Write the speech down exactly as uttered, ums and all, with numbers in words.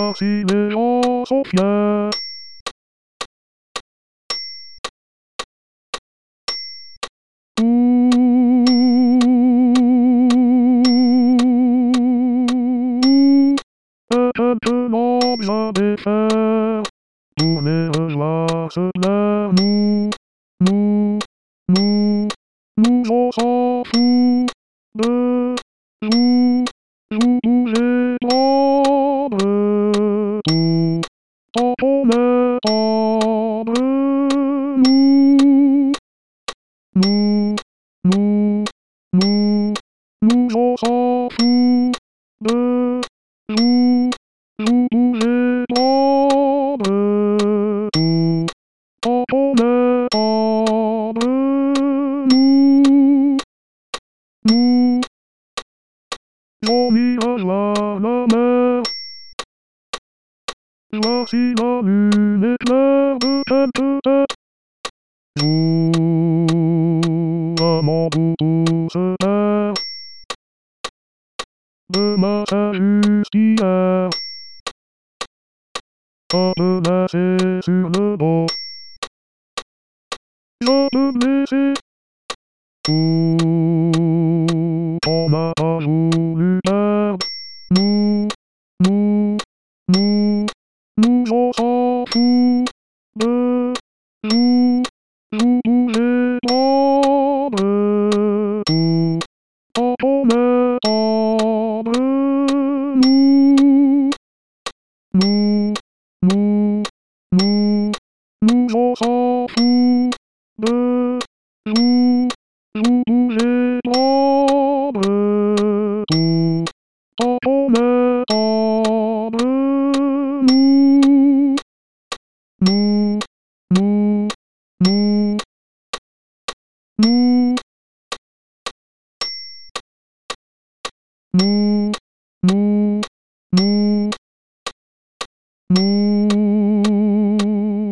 voir si les gens sont fiers. Maintenant bien des faire, tourner rejoindre ce clair, nous, nous, nous, nous on s'en fout, de, joue, joue tous les prendre, tout, tant qu'on est tendre, nous, nous, nous, nous, nous on s'en fout, de, joue, joue tous les prendre, tout, tant qu'on est tendre, nous, nous, j'en irai voir la mer, voir si la lune éclaire de quelques têtes, jouamment tout se perd, demain c'est juste hier. Pas de laisser sur le dos, je te blesser, tout on n'a pas voulu perdre, nous, nous, nous, nous on s'en fout, de, joue, joue tous les prendre, tout, tant qu'on est tendre, nous, nous, nous, nous, nous on s'en fout, de, joue, joue tous les prendre, tout, tant qu'on est tendre, nous.